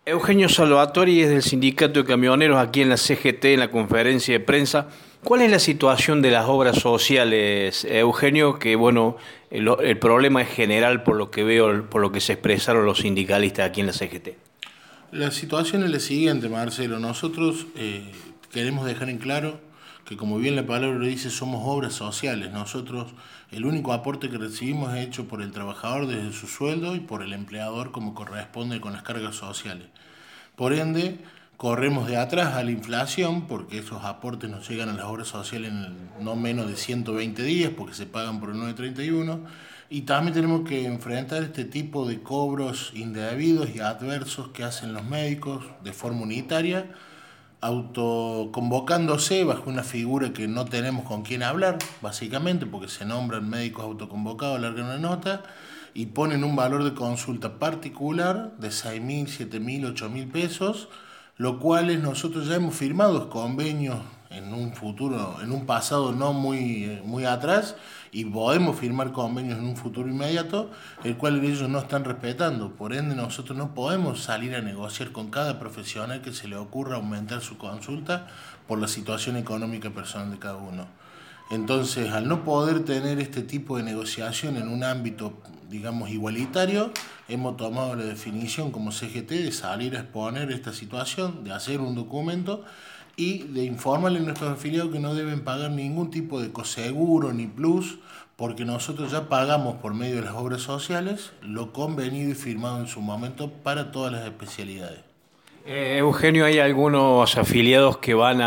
Eugenio Salvatori es del Sindicato de Camioneros aquí en la CGT, en la conferencia de prensa. ¿Cuál es la situación de las obras sociales, Eugenio? Que bueno, el problema es general por lo que veo, por lo que se expresaron los sindicalistas aquí en la CGT. La situación es la siguiente, Marcelo. Nosotros queremos dejar en claro que, como bien la palabra lo dice, somos obras sociales. Nosotros, el único aporte que recibimos es hecho por el trabajador desde su sueldo y por el empleador como corresponde con las cargas sociales. Por ende, corremos de atrás a la inflación porque esos aportes nos llegan a las obras sociales en no menos de 120 días porque se pagan por el 931 y también tenemos que enfrentar este tipo de cobros indebidos y adversos que hacen los médicos de forma unitaria, autoconvocándose bajo una figura que no tenemos con quién hablar, básicamente porque se nombran médicos autoconvocados, largan una nota y ponen un valor de consulta particular de 6.000, 7.000, 8.000 pesos, lo cual nosotros ya hemos firmado convenios en un futuro, en un pasado no muy atrás, y podemos firmar convenios en un futuro inmediato, el cual ellos no están respetando. Por ende, nosotros no podemos salir a negociar con cada profesional que se le ocurra aumentar su consulta por la situación económica personal de cada uno. Entonces, al no poder tener este tipo de negociación en un ámbito, digamos, igualitario, hemos tomado la definición como CGT de salir a exponer esta situación, de hacer un documento y de informarle a nuestros afiliados que no deben pagar ningún tipo de coseguro ni plus, porque nosotros ya pagamos por medio de las obras sociales lo convenido y firmado en su momento para todas las especialidades. Eugenio, ¿hay algunos afiliados que van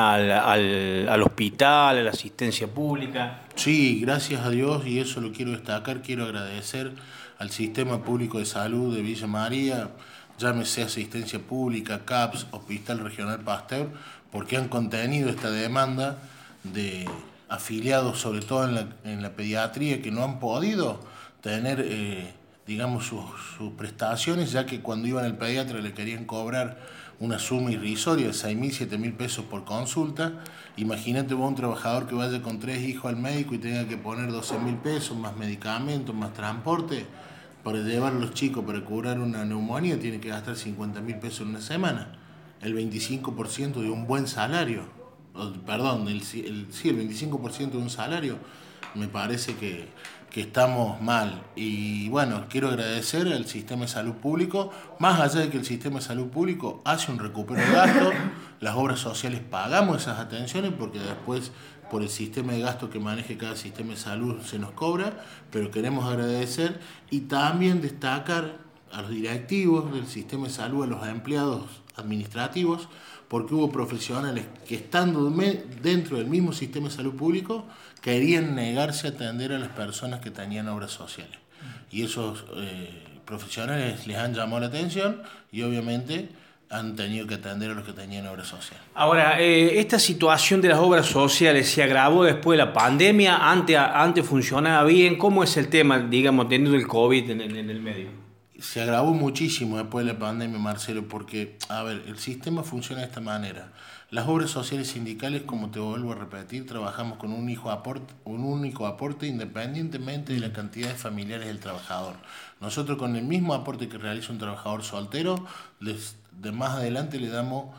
al hospital, a la asistencia pública? Sí, gracias a Dios, y eso lo quiero destacar, quiero agradecer al Sistema Público de Salud de Villa María, llámese Asistencia Pública, CAPS, Hospital Regional Pasteur, porque han contenido esta demanda de afiliados, sobre todo en la pediatría, que no han podido tener, digamos, sus prestaciones, ya que cuando iban al pediatra le querían cobrar una suma irrisoria de 6.000, 7.000 pesos por consulta. Imagínate vos un trabajador que vaya con 3 hijos al médico y tenga que poner 12.000 pesos, más medicamentos, más transporte, para llevar a los chicos para curar una neumonía, tiene que gastar 50.000 pesos en una semana. El 25% de un buen salario, perdón, el 25% de un salario, me parece que estamos mal. Y bueno, quiero agradecer al sistema de salud público, más allá de que el sistema de salud público hace un recupero de gastos, las obras sociales pagamos esas atenciones porque después por el sistema de gasto que maneje cada sistema de salud se nos cobra, pero queremos agradecer y también destacar a los directivos del sistema de salud, a los empleados administrativos, porque hubo profesionales que estando dentro del mismo sistema de salud público querían negarse a atender a las personas que tenían obras sociales. Y esos profesionales les han llamado la atención y obviamente han tenido que atender a los que tenían obra social. Ahora, esta situación de las obras sociales se agravó después de la pandemia, antes funcionaba bien. ¿Cómo es el tema, digamos, teniendo el COVID en el medio? Se agravó muchísimo después de la pandemia, Marcelo, porque, a ver, el sistema funciona de esta manera. Las obras sociales sindicales, como te vuelvo a repetir, trabajamos con un único aporte independientemente de la cantidad de familiares del trabajador. Nosotros con el mismo aporte que realiza un trabajador soltero, de más adelante le damos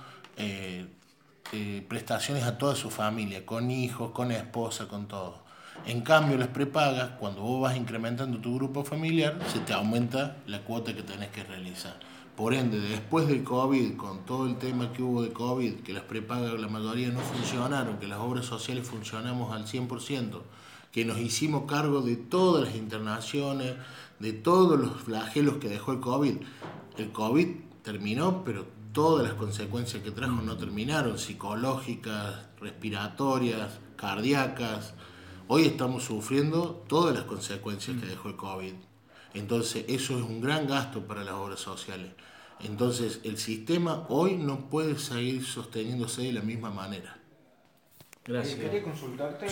prestaciones a toda su familia, con hijos, con esposa, con todo. En cambio, las prepagas, cuando vos vas incrementando tu grupo familiar, se te aumenta la cuota que tenés que realizar. Por ende, después del COVID, con todo el tema que hubo de COVID, que las prepagas la mayoría no funcionaron, que las obras sociales funcionamos al 100%, que nos hicimos cargo de todas las internaciones, de todos los flagelos que dejó el COVID. El COVID terminó, pero todas las consecuencias que trajo no terminaron, psicológicas, respiratorias, cardíacas. Hoy estamos sufriendo todas las consecuencias que dejó el COVID. Entonces, eso es un gran gasto para las obras sociales. Entonces, el sistema hoy no puede seguir sosteniéndose de la misma manera. Gracias. Quería consultarte